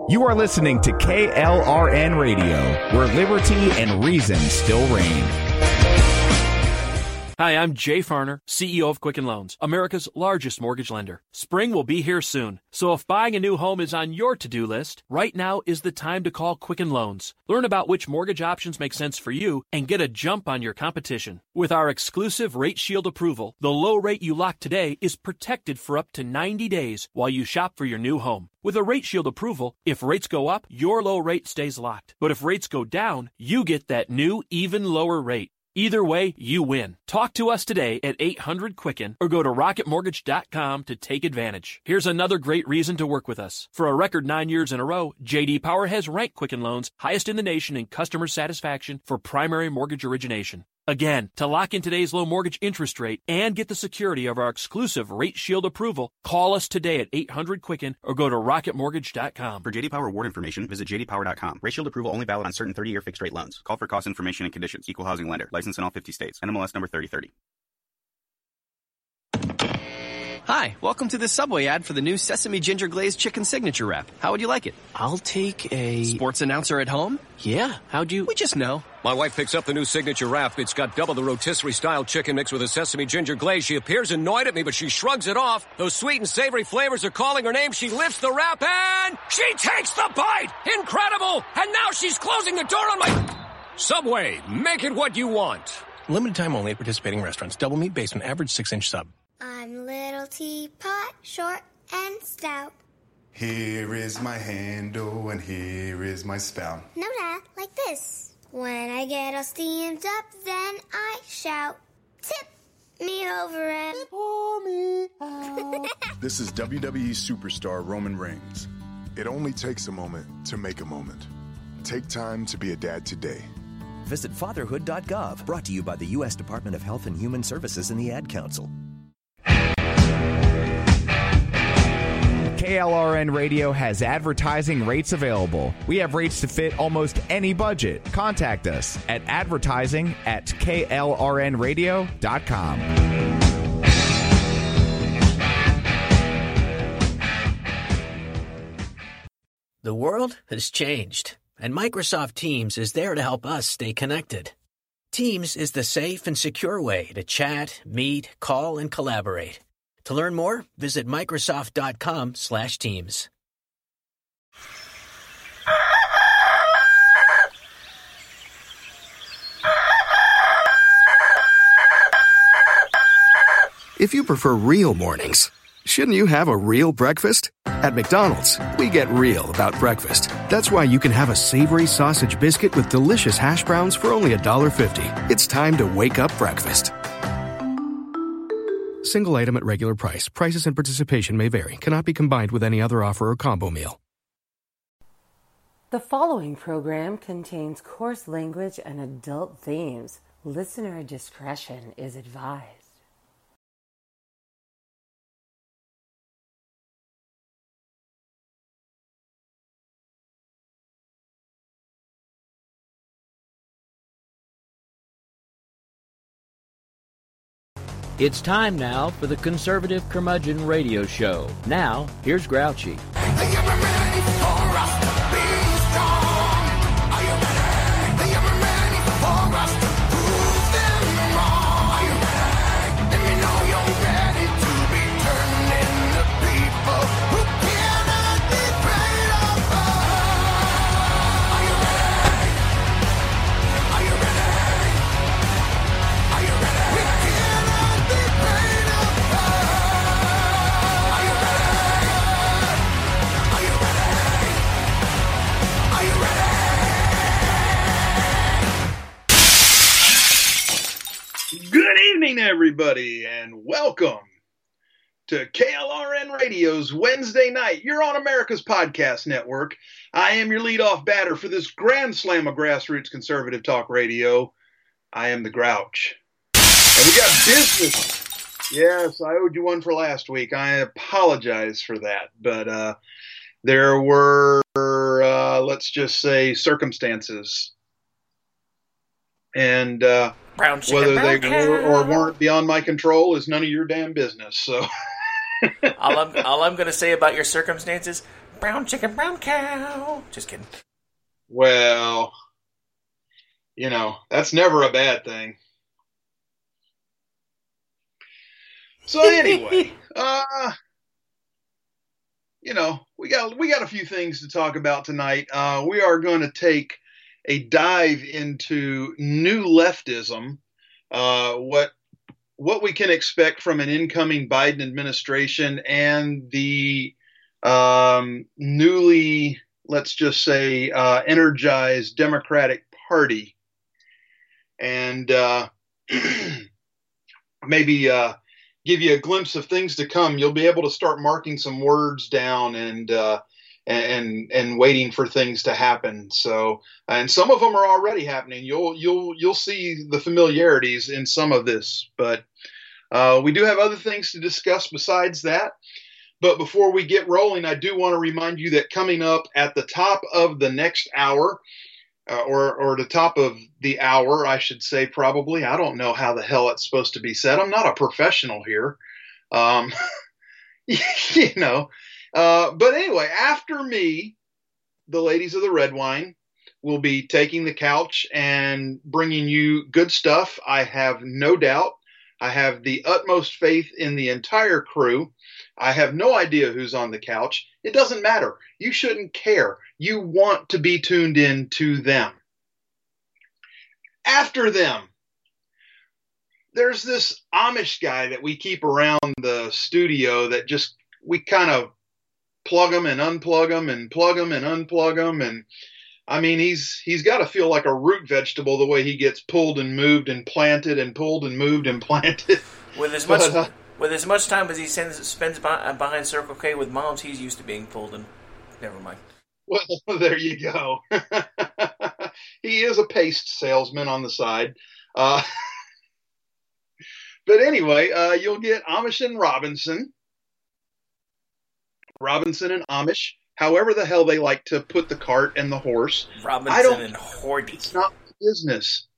You are listening to KLRN Radio, where liberty and reason still reign. Hi, I'm Jay Farner, CEO of Quicken Loans, America's largest mortgage lender. Spring will be here soon, so if buying a new home is on your to-do list, right now is the time to call Quicken Loans. Learn about which mortgage options make sense for you and get a jump on your competition. With our exclusive Rate Shield approval, the low rate you lock today is protected for up to 90 days while you shop for your new home. With a Rate Shield approval, if rates go up, your low rate stays locked. But if rates go down, you get that new, even lower rate. Either way, you win. Talk to us today at 800-QUICKEN or go to rocketmortgage.com to take advantage. Here's another great reason to work with us. For a record 9 years in a row, J.D. Power has ranked Quicken Loans highest in the nation in customer satisfaction for primary mortgage origination. Again, to lock in today's low mortgage interest rate and get the security of our exclusive Rate Shield approval, call us today at 800-QUICKEN or go to rocketmortgage.com. For J.D. Power award information, visit jdpower.com. Rate Shield approval only valid on certain 30-year fixed-rate loans. Call for cost information and conditions. Equal housing lender. License in all 50 states. NMLS number 3030. Hi, welcome to the Subway ad for the new Sesame Ginger Glazed Chicken Signature Wrap. How would you like it? I'll take a... Sports announcer at home? Yeah, how'd you... We just know. My wife picks up the new Signature Wrap. It's got double the rotisserie-style chicken mixed with a sesame ginger glaze. She appears annoyed at me, but she shrugs it off. Those sweet and savory flavors are calling her name. She lifts the wrap and she takes the bite! Incredible! And now she's closing the door on my... Subway, make it what you want. Limited time only at participating restaurants. Double meat based on average 6-inch sub. I'm little teapot, short and stout. Here is my handle and here is my spout. No, Dad, like this. When I get all steamed up, then I shout, tip me over and pour me out. This is WWE superstar Roman Reigns. It only takes a moment to make a moment. Take time to be a dad today. Visit fatherhood.gov, brought to you by the U.S. Department of Health and Human Services and the Ad Council. KLRN Radio has advertising rates available. We have rates to fit almost any budget. Contact us at advertising@klrnradio.com. The world has changed, and Microsoft Teams is there to help us stay connected. Teams is the safe and secure way to chat, meet, call, and collaborate. To learn more, visit Microsoft.com/Teams. If you prefer real mornings, shouldn't you have a real breakfast? At McDonald's, we get real about breakfast. That's why you can have a savory sausage biscuit with delicious hash browns for only $1.50. It's time to wake up breakfast. Single item at regular price. Prices and participation may vary. Cannot be combined with any other offer or combo meal. The following program contains coarse language and adult themes. Listener discretion is advised. It's time now for the Conservative Curmudgeon Radio Show. Now, here's Grouchy. Everybody, and welcome to KLRN Radio's Wednesday night. You're on America's Podcast Network. I am your leadoff batter for this grand slam of grassroots conservative talk radio. I am the Grouch. And we got business. Yes, I owed you one for last week. I apologize for that. But there were, let's just say, circumstances. And whether they were or weren't beyond my control is none of your damn business. So all I'm going to say about your circumstances, brown chicken, brown cow. Just kidding. Well, that's never a bad thing. So anyway, we got a few things to talk about tonight. We are going to take a dive into new leftism, what we can expect from an incoming Biden administration and the newly, let's just say, energized Democratic Party, and maybe give you a glimpse of things to come. You'll be able to start marking some words down and waiting for things to happen. So, and some of them are already happening. You'll see the familiarities in some of this, but we do have other things to discuss besides that. But before we get rolling, I do want to remind you that coming up at the top of the next hour, or the top of the hour, I should say, probably. I don't know how the hell it's supposed to be said. I'm not a professional here. But anyway, after me, the ladies of the red wine will be taking the couch and bringing you good stuff. I have no doubt. I have the utmost faith in the entire crew. I have no idea who's on the couch. It doesn't matter. You shouldn't care. You want to be tuned in to them. After them, there's this Amish guy that we keep around the studio that just, we kind of plug him and unplug him and plug him and unplug him. And I mean, he's got to feel like a root vegetable the way he gets pulled and moved and planted and pulled and moved and planted. With as much time as he spends behind Circle K with moms, he's used to being pulled and never mind. Well, there you go. He is a paste salesman on the side. But anyway, you'll get Amish and Robinson. Robinson and Amish. However the hell they like to put the cart and the horse. Robinson and Hordy. It's not business.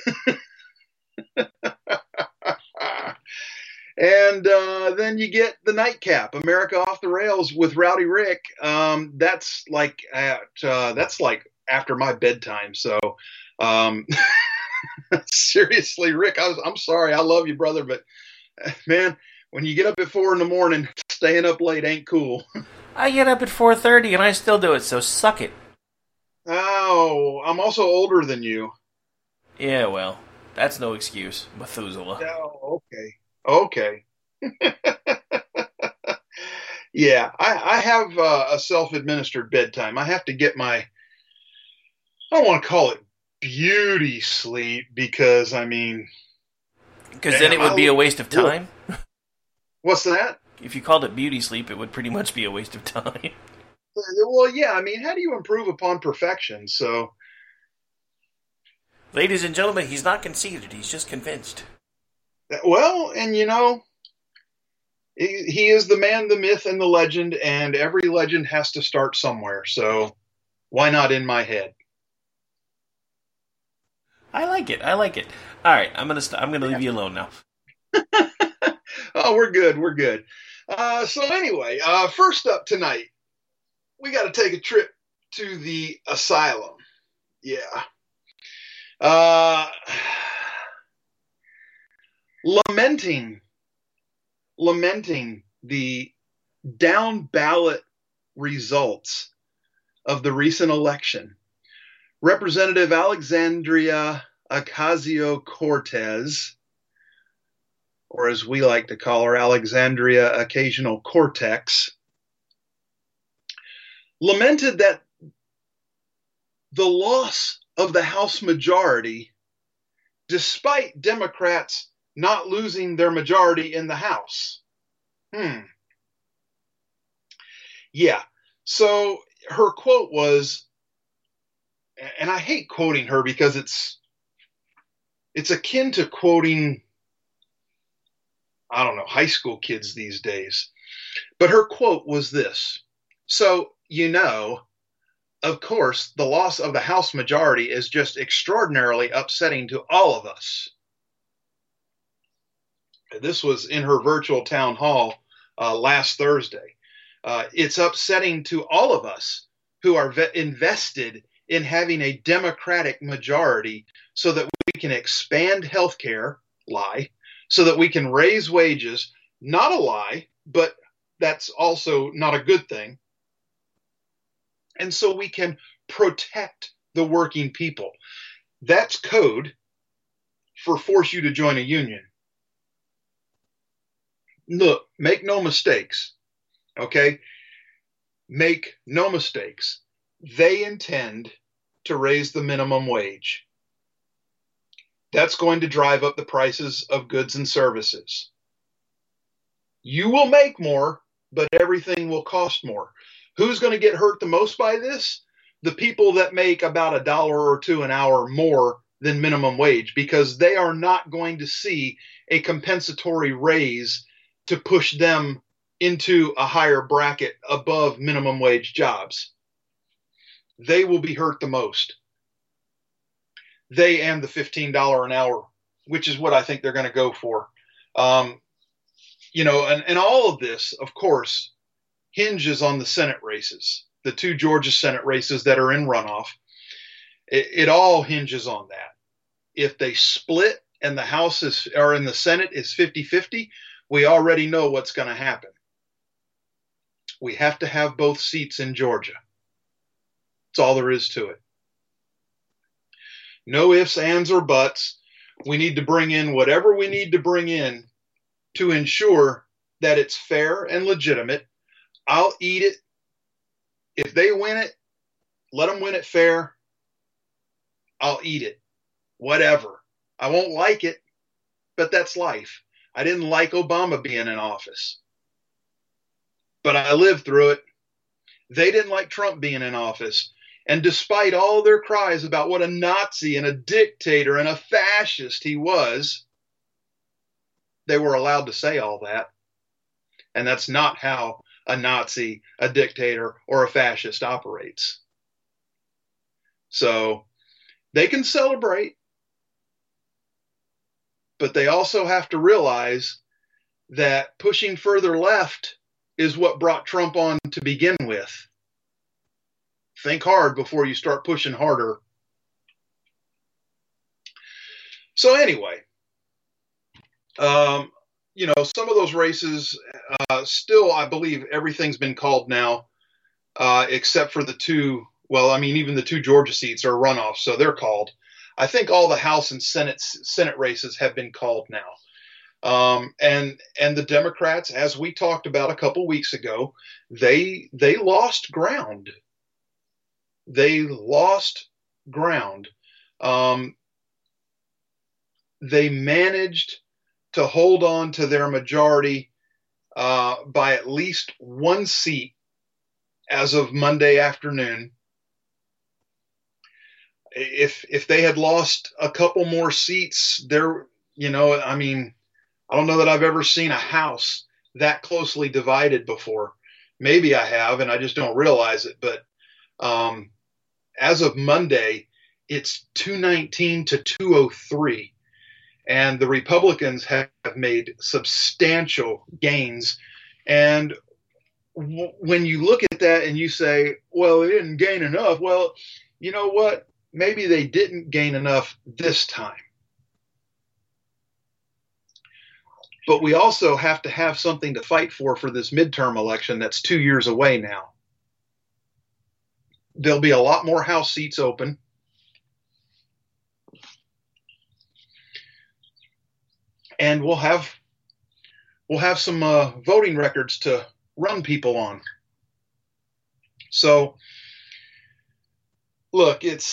And then you get the nightcap, America Off the Rails with Rowdy Rick. That's like after my bedtime. So seriously, Rick, I'm sorry. I love you, brother, but man, when you get up at 4 a.m, staying up late ain't cool. I get up at 4:30 and I still do it, so suck it. Oh, I'm also older than you. Yeah, well, that's no excuse, Methuselah. Oh, okay. Yeah, I have a self-administered bedtime. I have to get I don't want to call it beauty sleep because, Because then it would be a waste of time? What's that? If you called it beauty sleep, it would pretty much be a waste of time. Well, yeah, how do you improve upon perfection? So, ladies and gentlemen, he's not conceited. He's just convinced. Well, and he is the man, the myth, and the legend, and every legend has to start somewhere. So, why not in my head? I like it. All right, I'm gonna leave you alone now. Oh, we're good. So anyway, first up tonight, we got to take a trip to the asylum. Yeah. Lamenting the down ballot results of the recent election, Representative Alexandria Ocasio-Cortez, or as we like to call her, Alexandria Occasional Cortex, lamented that the loss of the House majority, despite Democrats not losing their majority in the House. Yeah. So her quote was, and I hate quoting her because it's akin to quoting, I don't know, high school kids these days. But her quote was this. So, of course, the loss of the House majority is just extraordinarily upsetting to all of us. This was in her virtual town hall last Thursday. It's upsetting to all of us who are invested in having a Democratic majority so that we can expand health care, lie, so that we can raise wages, not a lie, but that's also not a good thing. And so we can protect the working people. That's code for force you to join a union. Look, make no mistakes, okay? Make no mistakes. They intend to raise the minimum wage. That's going to drive up the prices of goods and services. You will make more, but everything will cost more. Who's going to get hurt the most by this? The people that make about $1 or $2 an hour more than minimum wage, because they are not going to see a compensatory raise to push them into a higher bracket above minimum wage jobs. They will be hurt the most. They and the $15 an hour, which is what I think they're going to go for. And all of this, of course, hinges on the Senate races, the 2 Georgia Senate races that are in runoff. It all hinges on that. If they split and the House in the Senate is 50-50, we already know what's going to happen. We have to have both seats in Georgia. That's all there is to it. No ifs, ands, or buts. We need to bring in whatever we need to bring in to ensure that it's fair and legitimate. I'll eat it. If they win it, let them win it fair. I'll eat it. Whatever. I won't like it, but that's life. I didn't like Obama being in office, but I lived through it. They didn't like Trump being in office. And despite all their cries about what a Nazi and a dictator and a fascist he was, they were allowed to say all that. And that's not how a Nazi, a dictator, or a fascist operates. So they can celebrate, but they also have to realize that pushing further left is what brought Trump on to begin with. Think hard before you start pushing harder. So anyway, some of those races, still, I believe everything's been called now, except for the 2. Well, I mean, even the 2 Georgia seats are runoffs, so they're called. I think all the House and Senate races have been called now. And the Democrats, as we talked about a couple weeks ago, they lost ground. They lost ground. They managed to hold on to their majority by at least 1 seat as of Monday afternoon. If they had lost a couple more seats, I don't know that I've ever seen a House that closely divided before. Maybe I have, and I just don't realize it. But as of Monday, it's 219 to 203. And the Republicans have made substantial gains. And when you look at that and you say, well, they didn't gain enough. Well, you know what? Maybe they didn't gain enough this time. But we also have to have something to fight for this midterm election that's 2 years away now. There'll be a lot more House seats open. And we'll have some voting records to run people on. So, look, it's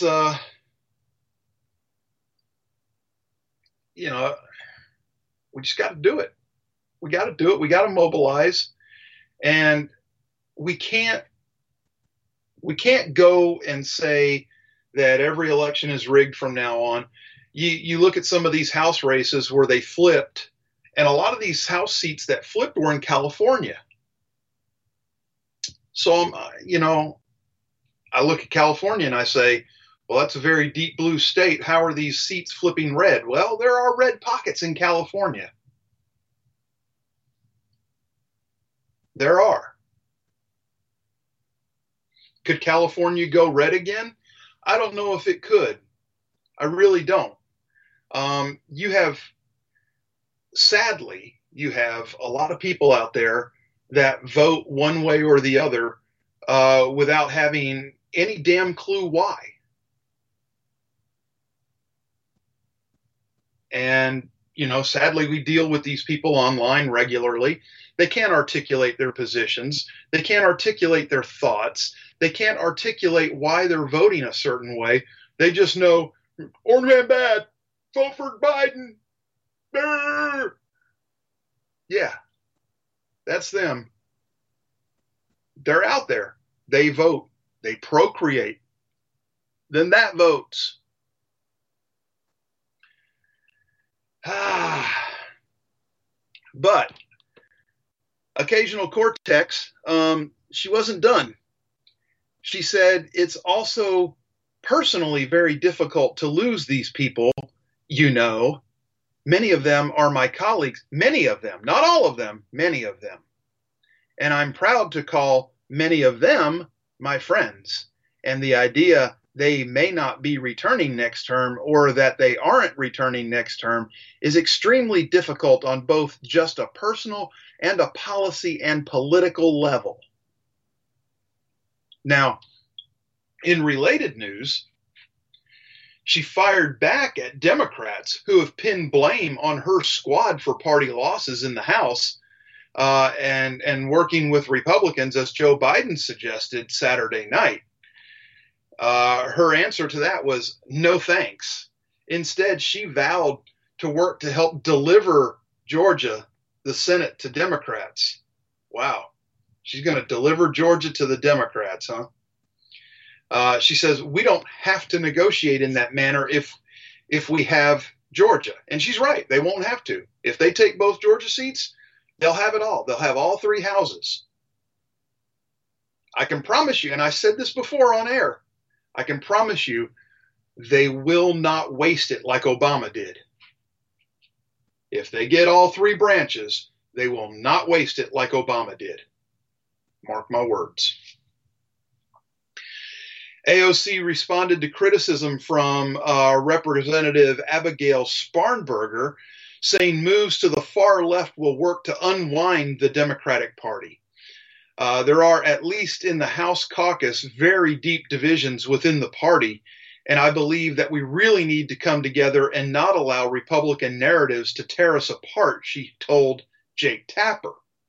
we just got to do it. We got to do it. We got to mobilize, and we can't go and say that every election is rigged from now on. You look at some of these House races where they flipped, and a lot of these House seats that flipped were in California. So, I look at California and I say, well, that's a very deep blue state. How are these seats flipping red? Well, there are red pockets in California. There are. Could California go red again? I don't know if it could. I really don't. Sadly, you have a lot of people out there that vote one way or the other without having any damn clue why. And, sadly, we deal with these people online regularly. They can't articulate their positions. They can't articulate their thoughts. They can't articulate why they're voting a certain way. They just know, orange man bad, vote for Biden. Brr. Yeah, that's them. They're out there. They vote. They procreate. Then that votes. But Occasional Cortex, she wasn't done. She said it's also personally very difficult to lose these people. Many of them are my colleagues. Many of them, not all of them, many of them. And I'm proud to call many of them my friends. And the idea they may not be returning next term or that they aren't returning next term is extremely difficult on both just a personal and a policy and political level. Now, in related news, she fired back at Democrats who have pinned blame on her squad for party losses in the House and working with Republicans, as Joe Biden suggested Saturday night. Her answer to that was no thanks. Instead, she vowed to work to help deliver Georgia, the Senate, to Democrats. Wow. She's going to deliver Georgia to the Democrats, huh? She says, we don't have to negotiate in that manner if we have Georgia. And she's right. They won't have to. If they take both Georgia seats, they'll have it all. They'll have all three houses. I can promise you, and I said this before on air, I can promise you they will not waste it like Obama did. If they get all three branches, they will not waste it like Obama did. Mark my words. AOC responded to criticism from Representative Abigail Sparnberger, saying moves to the far left will work to unwind the Democratic Party. There are, at least in the House caucus, very deep divisions within the party, and I believe that we really need to come together and not allow Republican narratives to tear us apart, she told Jake Tapper.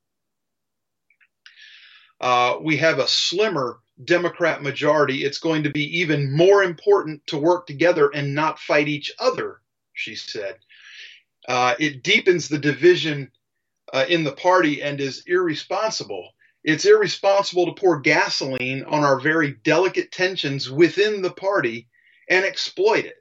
We have a slimmer Democrat majority. It's going to be even more important to work together and not fight each other, she said. It deepens the division in the party and is irresponsible. It's irresponsible to pour gasoline on our very delicate tensions within the party and exploit it.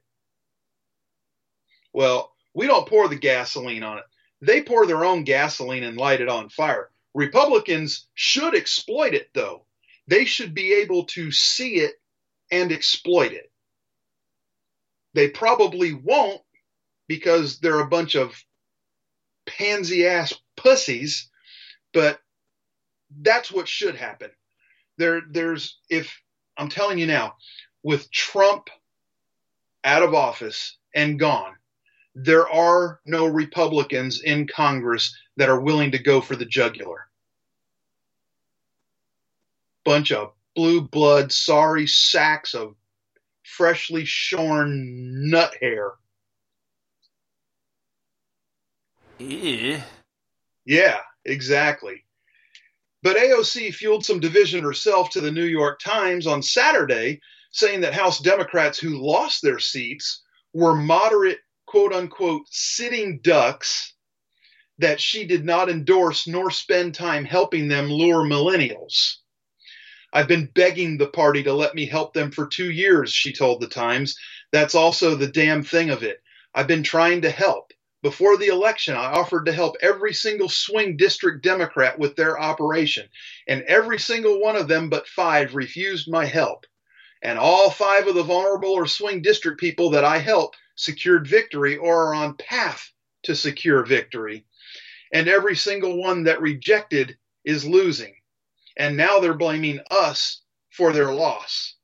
Well, we don't pour the gasoline on it. They pour their own gasoline and light it on fire. Republicans should exploit it, though. They should be able to see it and exploit it. They probably won't because they're a bunch of pansy-ass pussies, but that's what should happen. I'm telling you now, with Trump out of office and gone, there are no Republicans in Congress that are willing to go for the jugular. Bunch of blue blood, sorry sacks of freshly shorn nut hair. Yeah, exactly. But AOC fueled some division herself to the New York Times on Saturday, saying that House Democrats who lost their seats were moderate, quote-unquote, sitting ducks that she did not endorse nor spend time helping them lure millennials. I've been begging the party to let me help them for 2 years, she told the Times. That's also the damn thing of it. I've been trying to help. Before the election, I offered to help every single swing district Democrat with their operation, and every single one of them but 5 refused my help. And all 5 of the vulnerable or swing district people that I helped secured victory or are on path to secure victory. And every single one that rejected is losing. And now they're blaming us for their loss.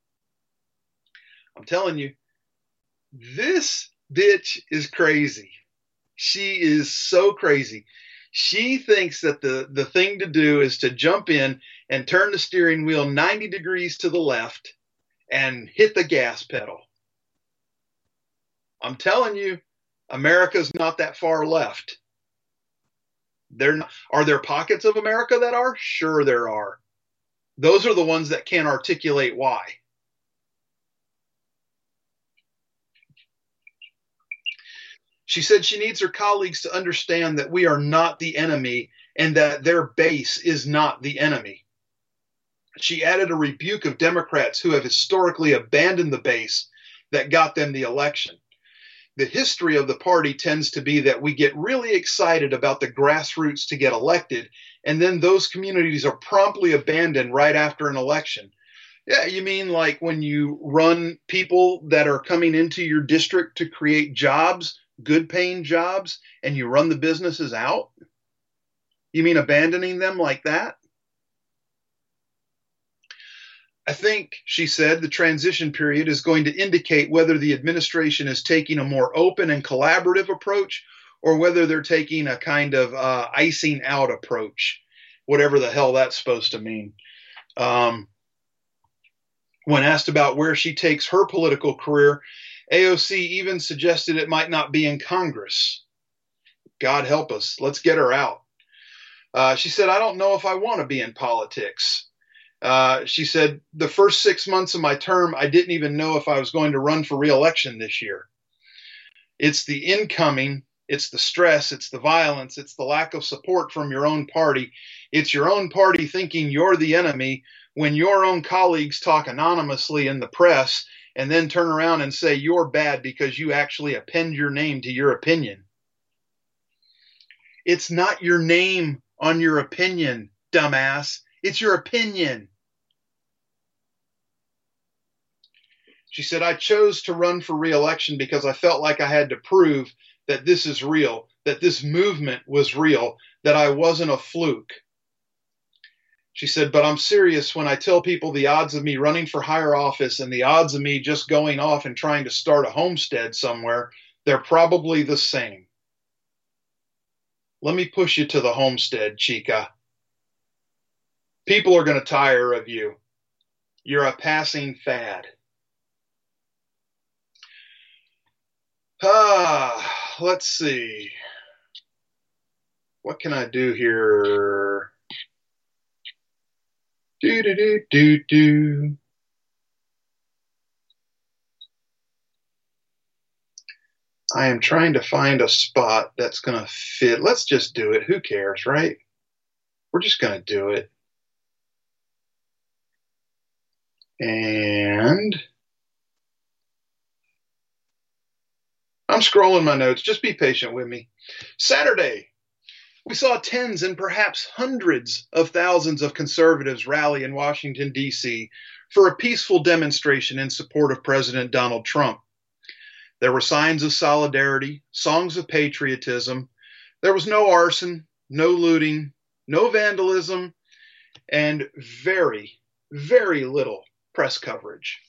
I'm telling you, this bitch is crazy. She is so crazy. She thinks that the thing to do is to jump in and turn the steering wheel 90 degrees to the left and hit the gas pedal. I'm telling you, America's not that far left. Are there pockets of America that are? Sure there are. Those are the ones that can't articulate why. She said she needs her colleagues to understand that we are not the enemy and that their base is not the enemy. She added a rebuke of Democrats who have historically abandoned the base that got them the election. The history of the party tends to be that we get really excited about the grassroots to get elected, and then those communities are promptly abandoned right after an election. Yeah, you mean like when you run people that are coming into your district to create jobs, good paying jobs, and you run the businesses out? You mean abandoning them like that? I think, she said, the transition period is going to indicate whether the administration is taking a more open and collaborative approach or whether they're taking a kind of icing out approach, whatever the hell that's supposed to mean. When asked about where she takes her political career, AOC even suggested it might not be in Congress. God help us. Let's get her out. She said, I don't know if I want to be in politics. She said, the first 6 months of my term, I didn't even know if I was going to run for re-election this year. It's the incoming, it's the stress, it's the violence, it's the lack of support from your own party. It's your own party thinking you're the enemy when your own colleagues talk anonymously in the press and then turn around and say you're bad because you actually append your name to your opinion. It's not your name on your opinion, dumbass. It's your opinion. She said, I chose to run for re-election because I felt like I had to prove that this is real, that this movement was real, that I wasn't a fluke. She said, but I'm serious when I tell people the odds of me running for higher office and the odds of me just going off and trying to start a homestead somewhere, they're probably the same. Let me push you to the homestead, chica. People are going to tire of you. You're a passing fad. Let's see. What can I do here? Do. I am trying to find a spot that's going to fit. Let's just do it. Who cares, right? We're just going to do it. And I'm scrolling my notes. Just be patient with me. Saturday, we saw tens and perhaps hundreds of thousands of conservatives rally in Washington, D.C. for a peaceful demonstration in support of President Donald Trump. There were signs of solidarity, songs of patriotism. There was no arson, no looting, no vandalism, and very, very little press coverage.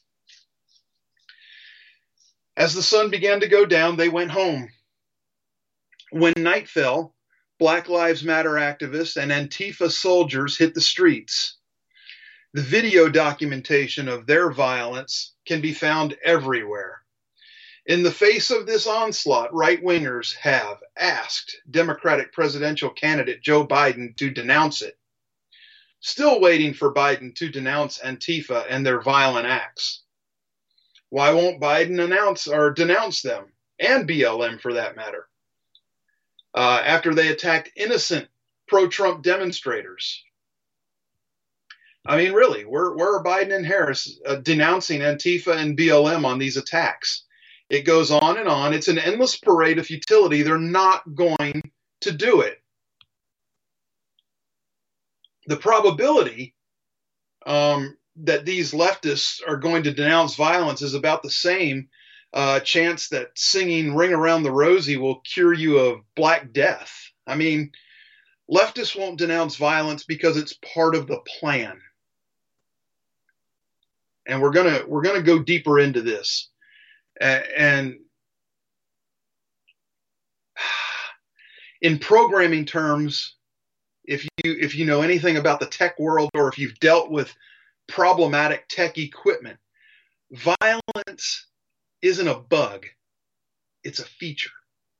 As the sun began to go down, they went home. When night fell, Black Lives Matter activists and Antifa soldiers hit the streets. The video documentation of their violence can be found everywhere. In the face of this onslaught, right-wingers have asked Democratic presidential candidate Joe Biden to denounce it. Still waiting for Biden to denounce Antifa and their violent acts. Why won't Biden denounce them, and BLM for that matter, after they attacked innocent pro-Trump demonstrators? I mean, really, where are Biden and Harris denouncing Antifa and BLM on these attacks? It goes on and on. It's an endless parade of futility. They're not going to do it. The probability that these leftists are going to denounce violence is about the same chance that singing Ring Around the Rosie will cure you of Black Death. I mean, Leftists won't denounce violence because it's part of the plan. And we're gonna go deeper into this. And in programming terms, if you know anything about the tech world, or if you've dealt with problematic tech equipment, violence isn't a bug, it's a feature.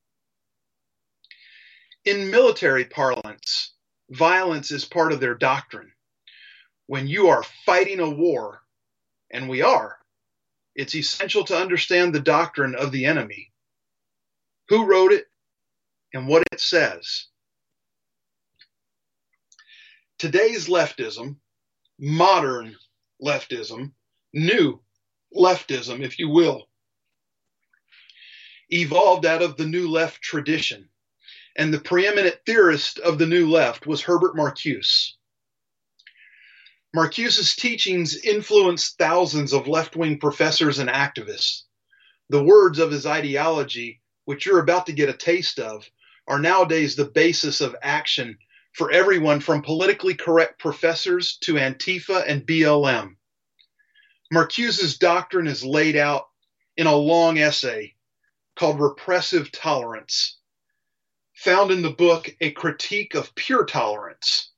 In military parlance, violence is part of their doctrine. When you are fighting a war, and we are, it's essential to understand the doctrine of the enemy, who wrote it, and what it says. Today's leftism, modern leftism, new leftism, if you will, evolved out of the New Left tradition. And the preeminent theorist of the New Left was Herbert Marcuse. Marcuse's teachings influenced thousands of left-wing professors and activists. The words of his ideology, which you're about to get a taste of, are nowadays the basis of action for everyone from politically correct professors to Antifa and BLM. Marcuse's doctrine is laid out in a long essay called Repressive Tolerance, found in the book A Critique of Pure Tolerance.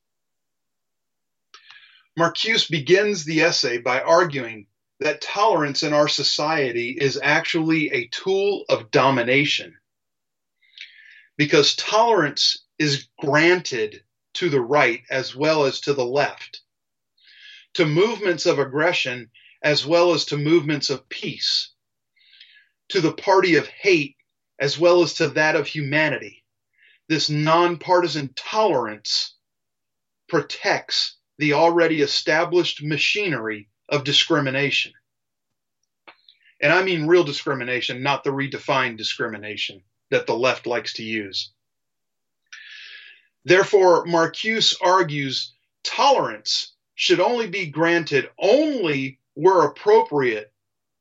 Marcuse begins the essay by arguing that tolerance in our society is actually a tool of domination, because tolerance is granted to the right as well as to the left, to movements of aggression as well as to movements of peace, to the party of hate as well as to that of humanity. This nonpartisan tolerance protects the already established machinery of discrimination. And I mean real discrimination, not the redefined discrimination that the left likes to use. Therefore, Marcuse argues tolerance should only be granted only where appropriate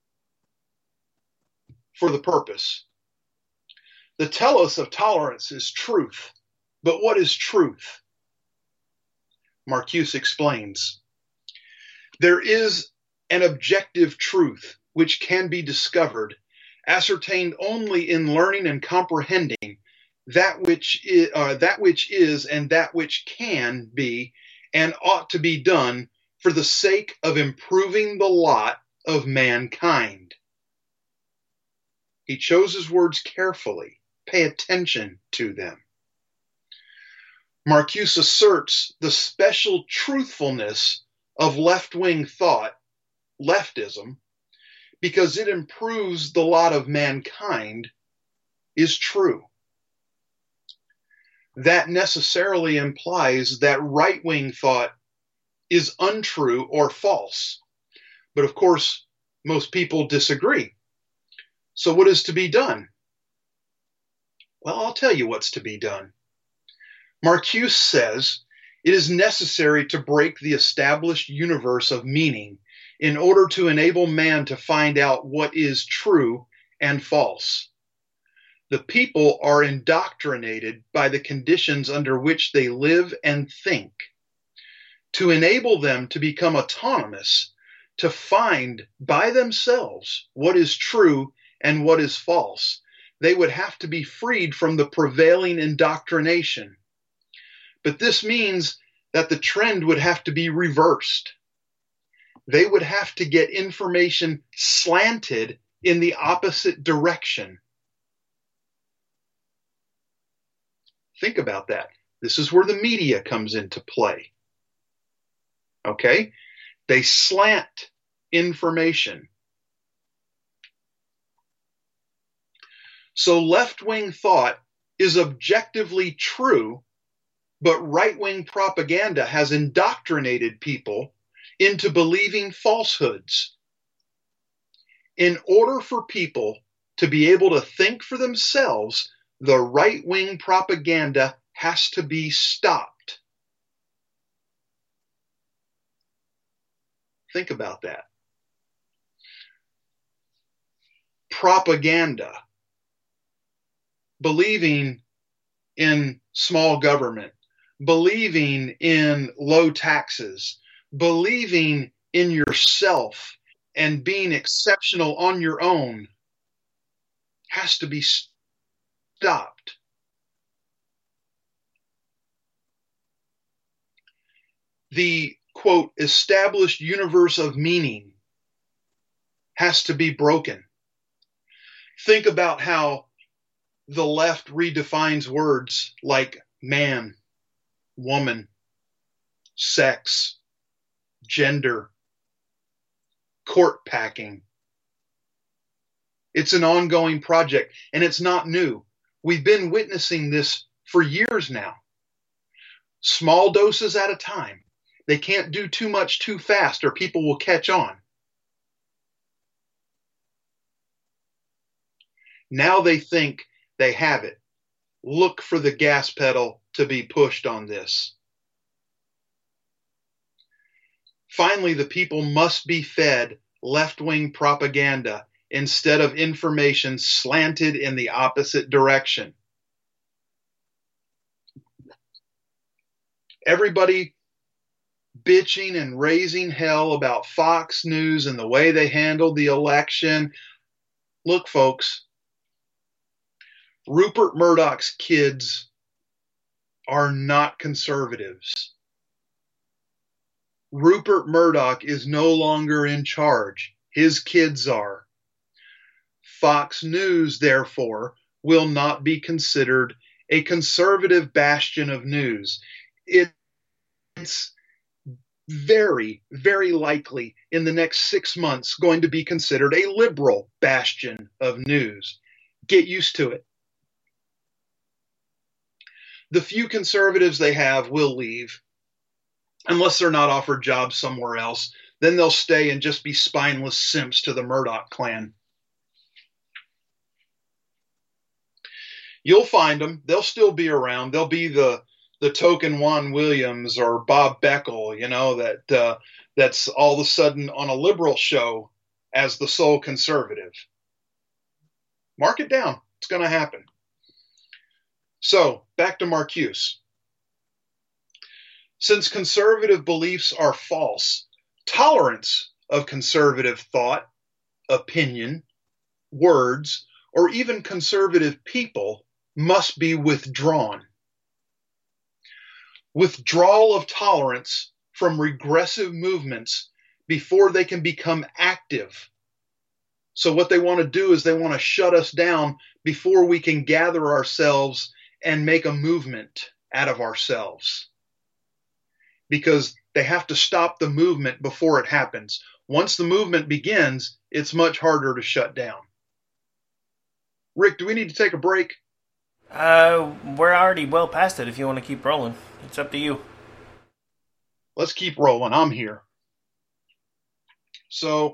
for the purpose. The telos of tolerance is truth. But what is truth? Marcuse explains. There is an objective truth which can be discovered, ascertained only in learning and comprehending that which is and that which can be and ought to be done for the sake of improving the lot of mankind. He chose his words carefully. Pay attention to them. Marcuse asserts the special truthfulness of left-wing thought, leftism, because it improves the lot of mankind, is true. That necessarily implies that right-wing thought is untrue or false. But of course, most people disagree. So what is to be done? Well, I'll tell you what's to be done. Marcuse says it is necessary to break the established universe of meaning in order to enable man to find out what is true and false. The people are indoctrinated by the conditions under which they live and think. To enable them to become autonomous, to find by themselves what is true and what is false, they would have to be freed from the prevailing indoctrination. But this means that the trend would have to be reversed. They would have to get information slanted in the opposite direction. Think about that. This is where the media comes into play. Okay? They slant information. So left-wing thought is objectively true, but right-wing propaganda has indoctrinated people into believing falsehoods. In order for people to be able to think for themselves, the right-wing propaganda has to be stopped. Think about that. Propaganda. Believing in small government, believing in low taxes, believing in yourself, and being exceptional on your own has to be stopped. The, quote, established universe of meaning has to be broken. Think about how the left redefines words like man, woman, sex, gender, court packing. It's an ongoing project, and it's not new. We've been witnessing this for years now. Small doses at a time. They can't do too much too fast or people will catch on. Now they think they have it. Look for the gas pedal to be pushed on this. Finally, the people must be fed left-wing propaganda instead of information slanted in the opposite direction. Everybody bitching and raising hell about Fox News and the way they handled the election. Look, folks, Rupert Murdoch's kids are not conservatives. Rupert Murdoch is no longer in charge. His kids are. Fox News, therefore, will not be considered a conservative bastion of news. It's very, very likely in the next 6 months going to be considered a liberal bastion of news. Get used to it. The few conservatives they have will leave, unless they're not offered jobs somewhere else. Then they'll stay and just be spineless simps to the Murdoch clan. You'll find them. They'll still be around. They'll be the token Juan Williams or Bob Beckel, you know, that's all of a sudden on a liberal show as the sole conservative. Mark it down. It's going to happen. So, back to Marcuse. Since conservative beliefs are false, tolerance of conservative thought, opinion, words, or even conservative people must be withdrawn. Withdrawal of tolerance from regressive movements before they can become active. So what they want to do is they want to shut us down before we can gather ourselves and make a movement out of ourselves. Because they have to stop the movement before it happens. Once the movement begins, it's much harder to shut down. Rick, do we need to take a break? We're already well past it if you want to keep rolling. It's up to you. Let's keep rolling. I'm here. So,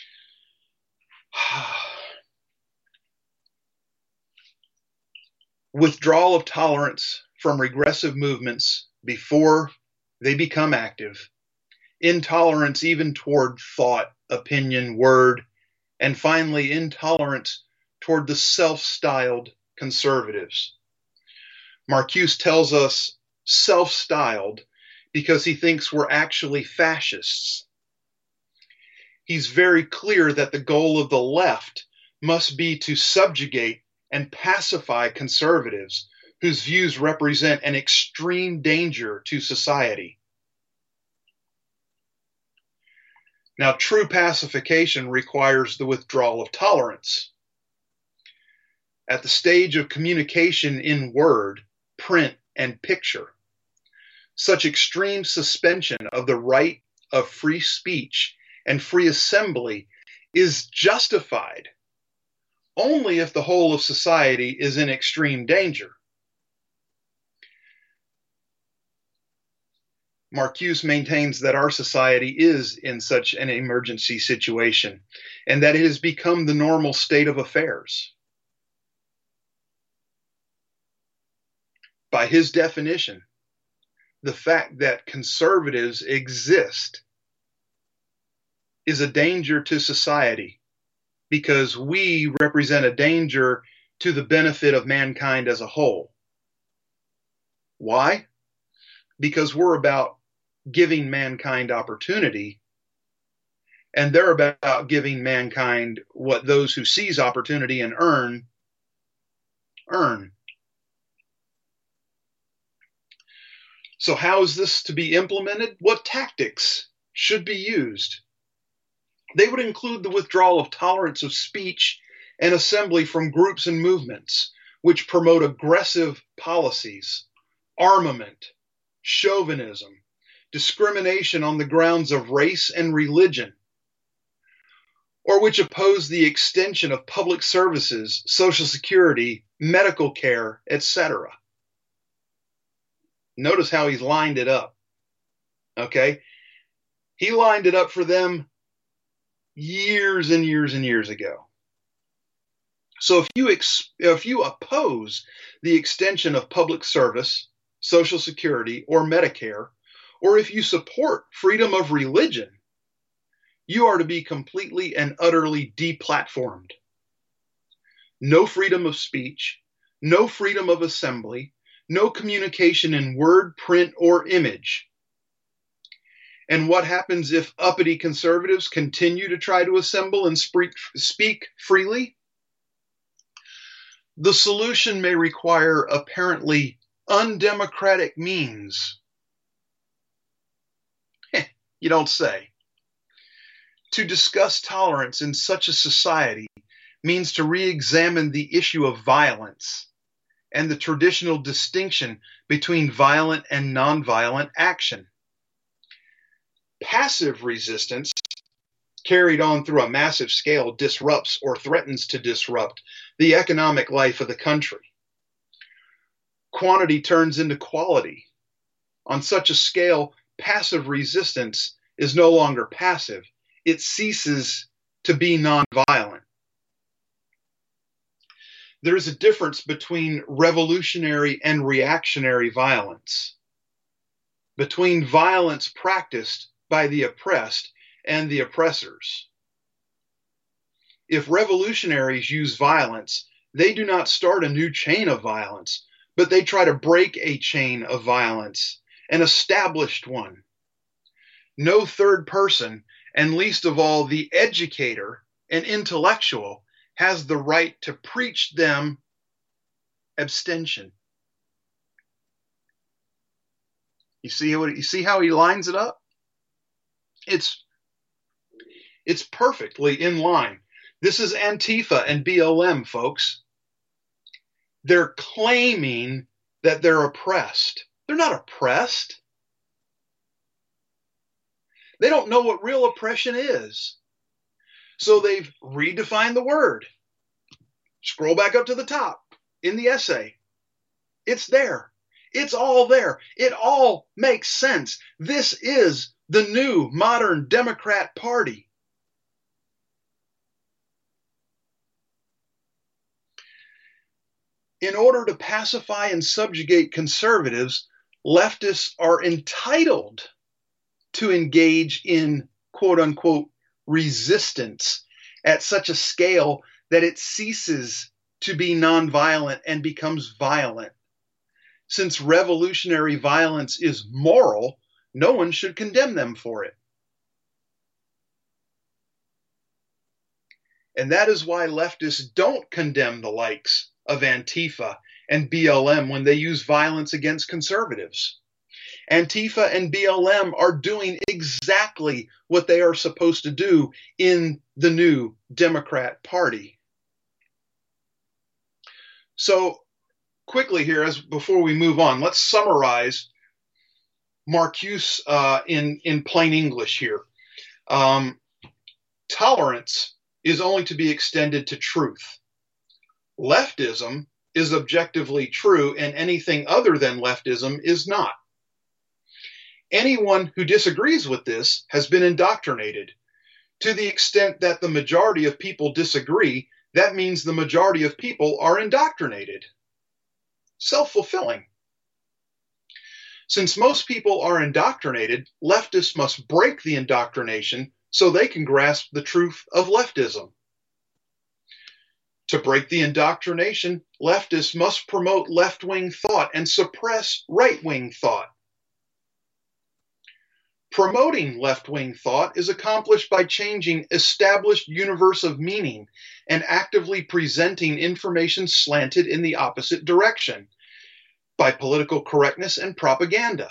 withdrawal of tolerance from regressive movements before they become active. Intolerance even toward thought, opinion, word, and finally intolerance toward the self-styled conservatives. Marcuse tells us self-styled because he thinks we're actually fascists. He's very clear that the goal of the left must be to subjugate and pacify conservatives whose views represent an extreme danger to society. Now, true pacification requires the withdrawal of tolerance. At the stage of communication in word, print, and picture, such extreme suspension of the right of free speech and free assembly is justified only if the whole of society is in extreme danger. Marcuse maintains that our society is in such an emergency situation and that it has become the normal state of affairs. By his definition, the fact that conservatives exist is a danger to society because we represent a danger to the benefit of mankind as a whole. Why? because we're about giving mankind opportunity, and they're about giving mankind what those who seize opportunity and earn. So how is this to be implemented? What tactics should be used? They would include the withdrawal of tolerance of speech and assembly from groups and movements which promote aggressive policies, armament, chauvinism, discrimination on the grounds of race and religion, or which oppose the extension of public services, Social Security, medical care, etc. Notice how he's lined it up. Okay? He lined it up for them years and years and years ago. So if you oppose the extension of public service, Social Security, or Medicare, or if you support freedom of religion, you are to be completely and utterly deplatformed. No freedom of speech, no freedom of assembly, no communication in word, print, or image. And what happens if uppity conservatives continue to try to assemble and speak freely? The solution may require apparently undemocratic means. You don't say. To discuss tolerance in such a society means to re-examine the issue of violence and the traditional distinction between violent and nonviolent action. Passive resistance, carried on through a massive scale, disrupts or threatens to disrupt the economic life of the country. Quantity turns into quality. On such a scale, passive resistance is no longer passive. It ceases to be nonviolent. There is a difference between revolutionary and reactionary violence, between violence practiced by the oppressed and the oppressors. If revolutionaries use violence, they do not start a new chain of violence, but they try to break a chain of violence, an established one. No third person, and least of all the educator and intellectual, has the right to preach them abstention. You see how he lines it up? It's perfectly in line. This is Antifa and BLM, folks. They're claiming that they're oppressed. They're not oppressed. They don't know what real oppression is. So they've redefined the word. Scroll back up to the top in the essay. It's there. It's all there. It all makes sense. This is the new modern Democrat Party. In order to pacify and subjugate conservatives, leftists are entitled to engage in quote-unquote resistance at such a scale that it ceases to be nonviolent and becomes violent. Since revolutionary violence is moral, no one should condemn them for it. And that is why leftists don't condemn the likes of Antifa and BLM when they use violence against conservatives. Antifa and BLM are doing exactly what they are supposed to do in the new Democrat Party. So quickly here, before we move on, let's summarize Marcuse in plain English here. Tolerance is only to be extended to truth. Leftism is objectively true, and anything other than leftism is not. Anyone who disagrees with this has been indoctrinated. To the extent that the majority of people disagree, that means the majority of people are indoctrinated. Self-fulfilling. Since most people are indoctrinated, leftists must break the indoctrination so they can grasp the truth of leftism. To break the indoctrination, leftists must promote left-wing thought and suppress right-wing thought. Promoting left-wing thought is accomplished by changing established universe of meaning and actively presenting information slanted in the opposite direction by political correctness and propaganda.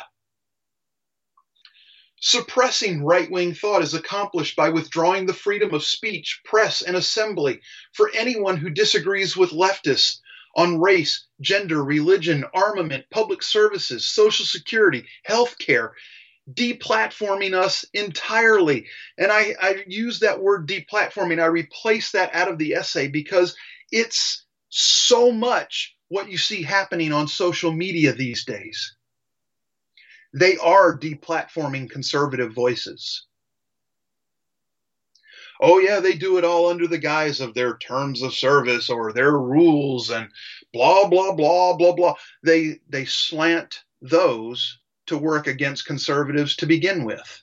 Suppressing right-wing thought is accomplished by withdrawing the freedom of speech, press, and assembly for anyone who disagrees with leftists on race, gender, religion, armament, public services, social security, health care, deplatforming us entirely. And I use that word deplatforming. I replace that out of the essay because it's so much what you see happening on social media these days. They are deplatforming conservative voices. Oh yeah, they do it all under the guise of their terms of service or their rules and blah, blah, blah, blah, blah. They slant those to work against conservatives to begin with.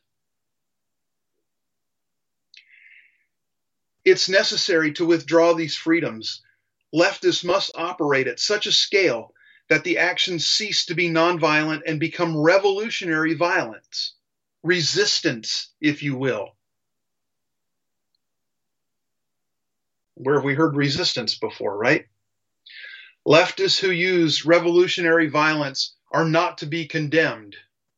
It's necessary to withdraw these freedoms. Leftists must operate at such a scale that the actions cease to be nonviolent and become revolutionary violence, resistance, if you will. Where have we heard resistance before, right? Leftists who use revolutionary violence are not to be condemned.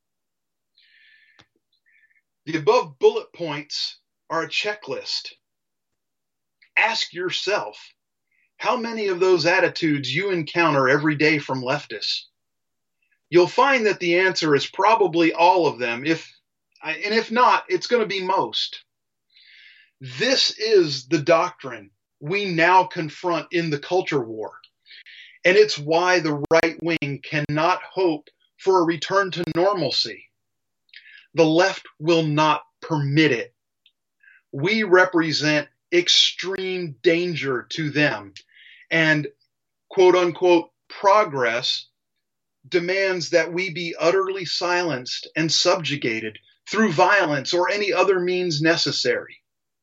The above bullet points are a checklist. Ask yourself how many of those attitudes you encounter every day from leftists. You'll find that the answer is probably all of them. If not, it's going to be most. This is the doctrine we now confront in the culture war. And it's why the right wing cannot hope for a return to normalcy. The left will not permit it. We represent extreme danger to them. And quote unquote progress demands that we be utterly silenced and subjugated through violence or any other means necessary.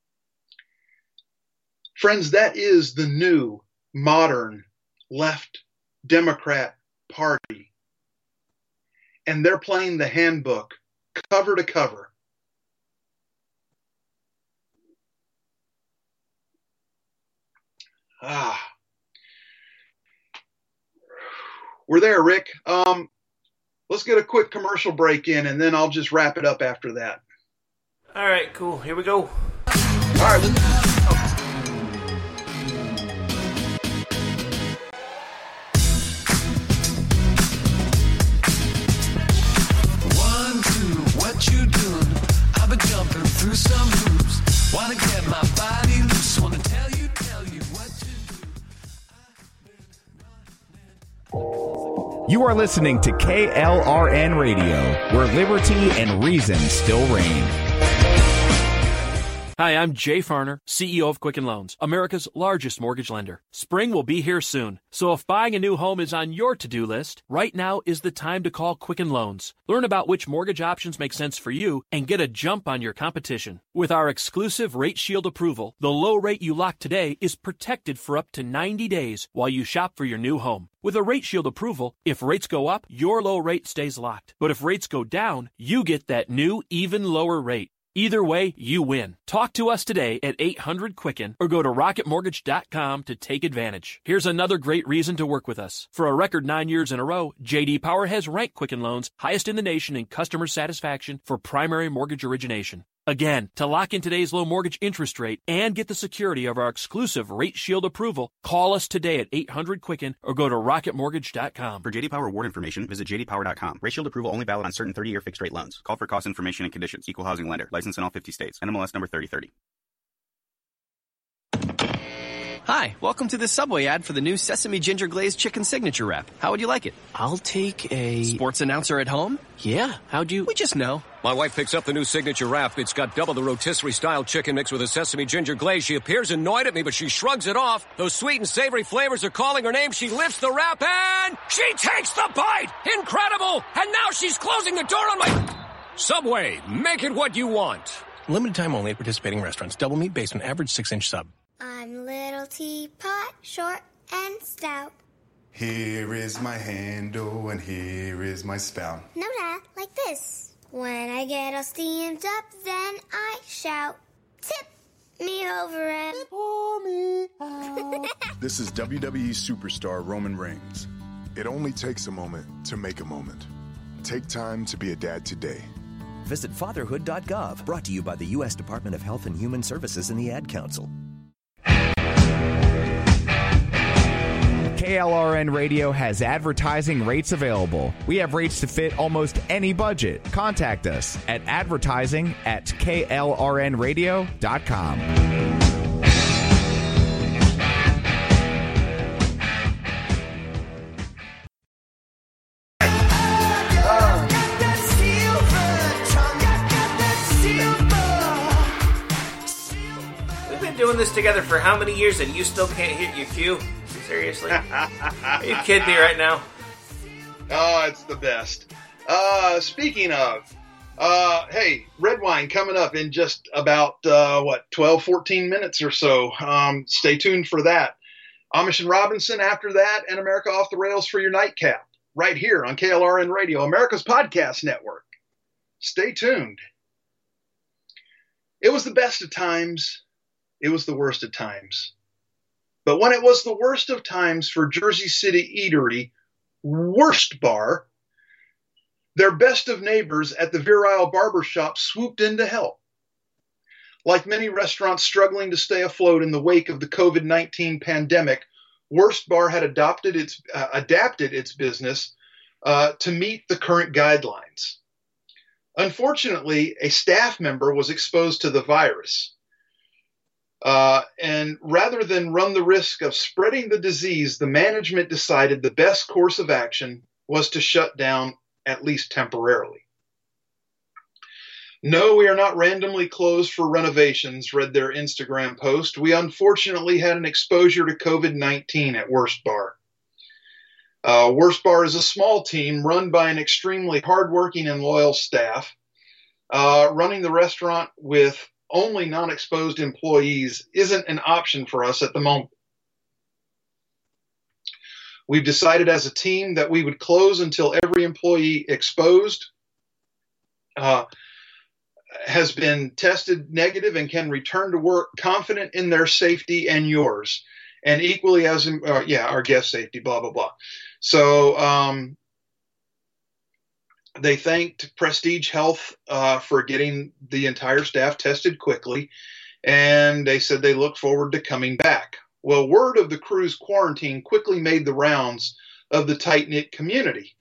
Friends, that is the new modern left Democrat Party. And they're playing the handbook cover to cover. We're there, Rick. Let's get a quick commercial break in, and then I'll just wrap it up after that. All right, cool. Here we go. All right. Jumping through some hoops, wanna get my body loose, wanna tell you what to do. You are listening to KLRN Radio, where liberty and reason still reign. Hi, I'm Jay Farner, CEO of Quicken Loans, America's largest mortgage lender. Spring will be here soon, so if buying a new home is on your to-do list, right now is the time to call Quicken Loans. Learn about which mortgage options make sense for you and get a jump on your competition. With our exclusive Rate Shield approval, the low rate you lock today is protected for up to 90 days while you shop for your new home. With a Rate Shield approval, if rates go up, your low rate stays locked. But if rates go down, you get that new, even lower rate. Either way, you win. Talk to us today at 800-QUICKEN or go to rocketmortgage.com to take advantage. Here's another great reason to work with us. For a record 9 years in a row, J.D. Power has ranked Quicken Loans highest in the nation in customer satisfaction for primary mortgage origination. Again, to lock in today's low mortgage interest rate and get the security of our exclusive Rate Shield approval, call us today at 800-QUICKEN or go to rocketmortgage.com. For J.D. Power award information, visit jdpower.com. Rate Shield approval only valid on certain 30-year fixed-rate loans. Call for cost information and conditions. Equal housing lender. Licensed in all 50 states. NMLS number 3030. Hi, welcome to the Subway ad for the new Sesame Ginger Glazed Chicken Signature Wrap. How would you like it? I'll take a... Sports announcer at home? Yeah, how'd you... We just know. My wife picks up the new Signature Wrap. It's got double the rotisserie-style chicken mixed with a sesame ginger glaze. She appears annoyed at me, but she shrugs it off. Those sweet and savory flavors are calling her name. She lifts the wrap and... she takes the bite! Incredible! And now she's closing the door on my... Subway, make it what you want. Limited time only at participating restaurants. Double meat based on average 6-inch sub. I'm little teapot, short and stout. Here is my handle and here is my spout. No, Dad, like this. When I get all steamed up, then I shout, tip me over and pour me out. This is WWE superstar Roman Reigns. It only takes a moment to make a moment. Take time to be a dad today. Visit fatherhood.gov, brought to you by the U.S. Department of Health and Human Services and the Ad Council. KLRN Radio has advertising rates available. We have rates to fit almost any budget. Contact us at advertising@klrnradio.com. We've been doing this together for how many years and you still can't hit your cue? Seriously? Are you kidding me right now? Oh, it's the best. Speaking of, hey, Red Wine coming up in just about, 12, 14 minutes or so. Stay tuned for that. Amish and Robinson after that, and America Off the Rails for your nightcap. Right here on KLRN Radio, America's Podcast Network. Stay tuned. It was the best of times. It was the worst of times. But when it was the worst of times for Jersey City Eatery, Worst Bar, their best of neighbors at the Virile Barbershop swooped in to help. Like many restaurants struggling to stay afloat in the wake of the COVID-19 pandemic, Worst Bar had adapted its business to meet the current guidelines. Unfortunately, a staff member was exposed to the virus. And rather than run the risk of spreading the disease, the management decided the best course of action was to shut down, at least temporarily. No, we are not randomly closed for renovations, read their Instagram post. We unfortunately had an exposure to COVID-19 at Worst Bar. Worst Bar is a small team run by an extremely hardworking and loyal staff. Running the restaurant with only non-exposed employees isn't an option for us at the moment. We've decided as a team that we would close until every employee exposed has been tested negative and can return to work confident in their safety and yours, and equally as our guest safety, blah, blah, blah. So they thanked Prestige Health for getting the entire staff tested quickly, and they said they look forward to coming back. Well, word of the crew's quarantine quickly made the rounds of the tight-knit community.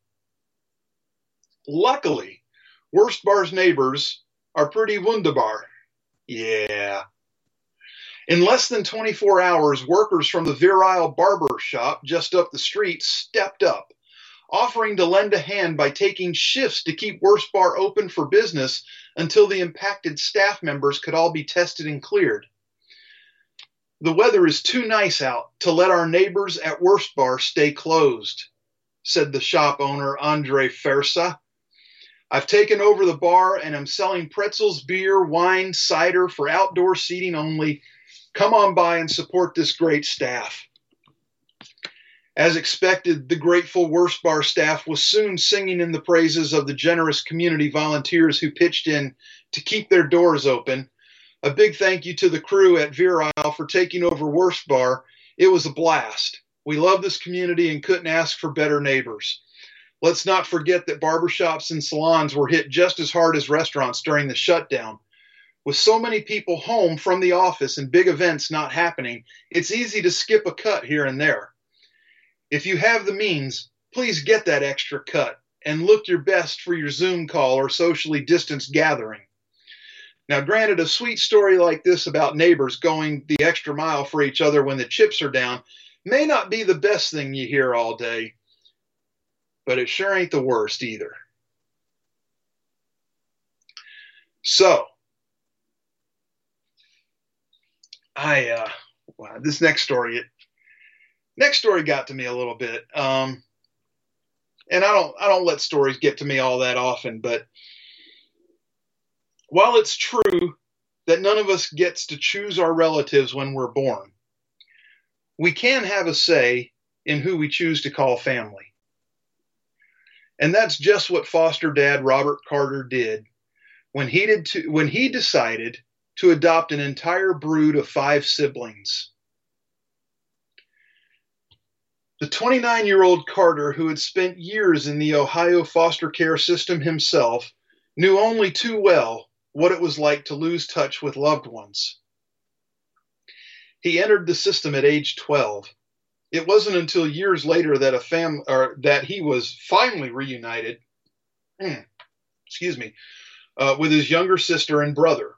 Luckily, Worst Bar's neighbors are pretty wunderbar. Yeah. In less than 24 hours, workers from the Virile Barber Shop just up the street stepped up, offering to lend a hand by taking shifts to keep Worst Bar open for business until the impacted staff members could all be tested and cleared. The weather is too nice out to let our neighbors at Worst Bar stay closed, said the shop owner, Andre Fersa. I've taken over the bar and am selling pretzels, beer, wine, cider for outdoor seating only. Come on by and support this great staff. As expected, the grateful Worst Bar staff was soon singing in the praises of the generous community volunteers who pitched in to keep their doors open. A big thank you to the crew at Virile for taking over Worst Bar. It was a blast. We love this community and couldn't ask for better neighbors. Let's not forget that barbershops and salons were hit just as hard as restaurants during the shutdown. With so many people home from the office and big events not happening, it's easy to skip a cut here and there. If you have the means, please get that extra cut and look your best for your Zoom call or socially distanced gathering. Now, granted, a sweet story like this about neighbors going the extra mile for each other when the chips are down may not be the best thing you hear all day, but it sure ain't the worst either. So, this next story got to me a little bit. And I don't let stories get to me all that often, but while it's true that none of us gets to choose our relatives when we're born, we can have a say in who we choose to call family. And that's just what foster dad Robert Carter did when he decided to adopt an entire brood of 5 siblings. The 29-year-old Carter, who had spent years in the Ohio foster care system himself, knew only too well what it was like to lose touch with loved ones. He entered the system at age 12. It wasn't until years later that that he was finally reunited, with his younger sister and brother.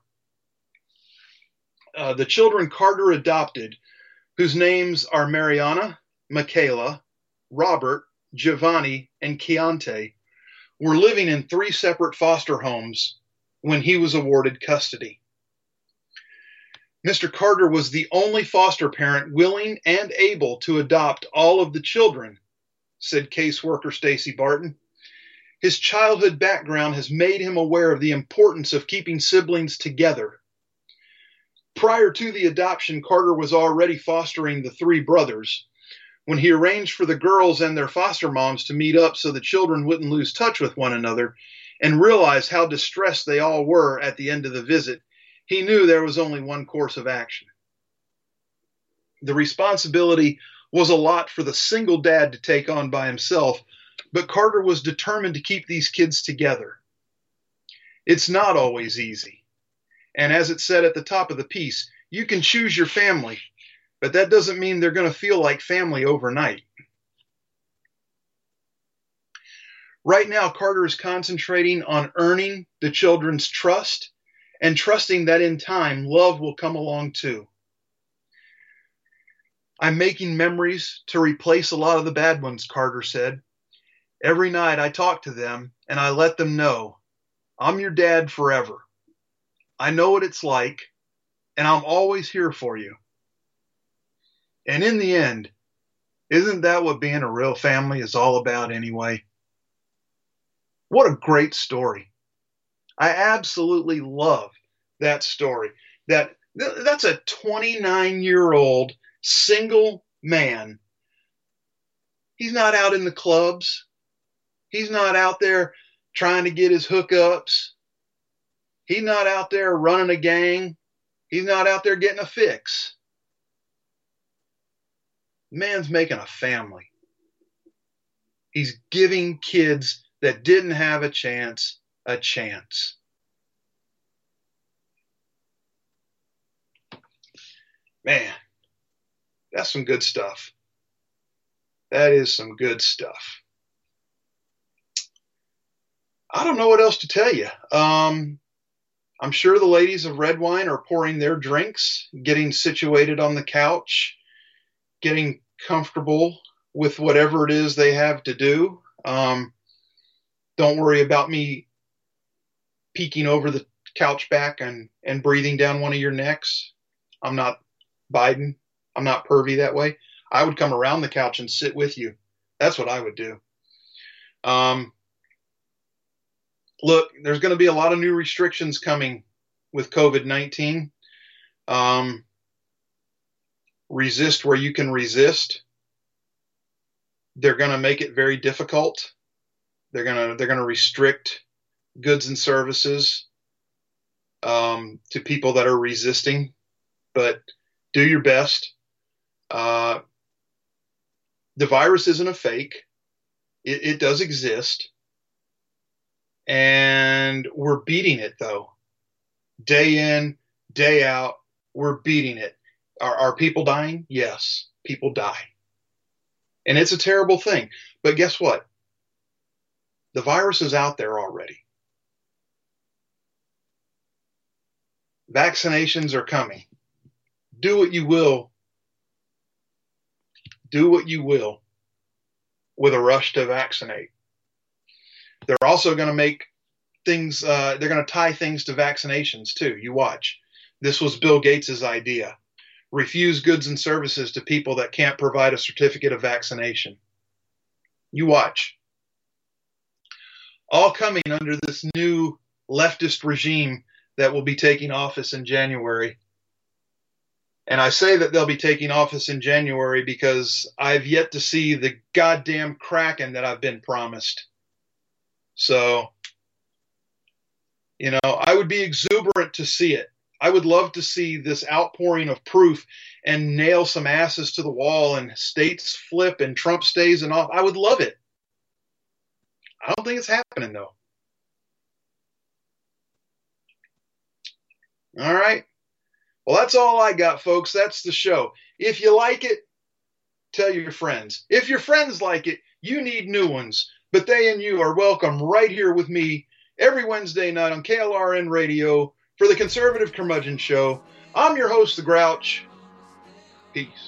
The children Carter adopted, whose names are Mariana, Michaela, Robert, Giovanni, and Keontae, were living in 3 separate foster homes when he was awarded custody. Mr. Carter was the only foster parent willing and able to adopt all of the children, said caseworker Stacy Barton. His childhood background has made him aware of the importance of keeping siblings together. Prior to the adoption, Carter was already fostering the 3 brothers. When he arranged for the girls and their foster moms to meet up so the children wouldn't lose touch with one another and realized how distressed they all were at the end of the visit, he knew there was only one course of action. The responsibility was a lot for the single dad to take on by himself, but Carter was determined to keep these kids together. It's not always easy. And as it said at the top of the piece, you can choose your family, but that doesn't mean they're going to feel like family overnight. Right now, Carter is concentrating on earning the children's trust and trusting that in time, love will come along too. I'm making memories to replace a lot of the bad ones, Carter said. Every night I talk to them and I let them know, I'm your dad forever. I know what it's like, and I'm always here for you. And in the end, isn't that what being a real family is all about anyway? What a great story. I absolutely love that story. That's a 29-year-old single man. He's not out in the clubs. He's not out there trying to get his hookups. He's not out there running a gang. He's not out there getting a fix. Man's making a family. He's giving kids that didn't have a chance a chance. Man, that's some good stuff. That is some good stuff. I don't know what else to tell you. I'm sure the ladies of Red Wine are pouring their drinks, getting situated on the couch, getting comfortable with whatever it is they have to do. Don't worry about me peeking over the couch back and breathing down one of your necks. I'm not Biden. I'm not pervy that way. I would come around the couch and sit with you. That's what I would do. Look, there's going to be a lot of new restrictions coming with COVID-19. Resist where you can resist. They're going to make it very difficult. They're going to restrict goods and services to people that are resisting. But do your best. The virus isn't a fake. It does exist. And we're beating it, though. Day in, day out, we're beating it. Are people dying? Yes, people die. And it's a terrible thing. But guess what? The virus is out there already. Vaccinations are coming. Do what you will. Do what you will with a rush to vaccinate. They're also going to make things, they're going to tie things to vaccinations too. You watch. This was Bill Gates' idea. Refuse goods and services to people that can't provide a certificate of vaccination. You watch. All coming under this new leftist regime that will be taking office in January. And I say that they'll be taking office in January because I've yet to see the goddamn Kraken that I've been promised. So, you know, I would be exuberant to see it. I would love to see this outpouring of proof and nail some asses to the wall and states flip and Trump stays in office. I would love it. I don't think it's happening, though. All right. Well, that's all I got, folks. That's the show. If you like it, tell your friends. If your friends like it, you need new ones. But they and you are welcome right here with me every Wednesday night on KLRN Radio for the Conservative Curmudgeon Show. I'm your host, The Grouch. Peace.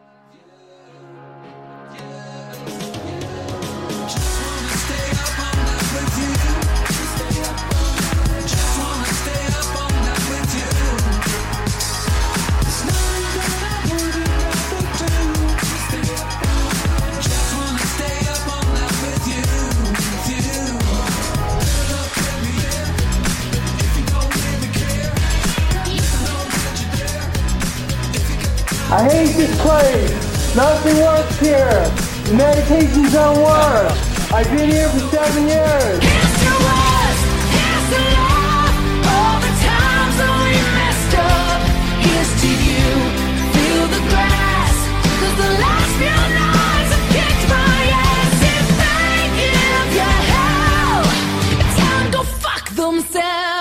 I hate this place. Nothing works here. The medications don't work. I've been here for 7 years. Here's to us, here's to love, all the times that we messed up. Here's to you, feel the grass, 'cause the last few nights have kicked my ass. If they give you hell, tell them go fuck themselves.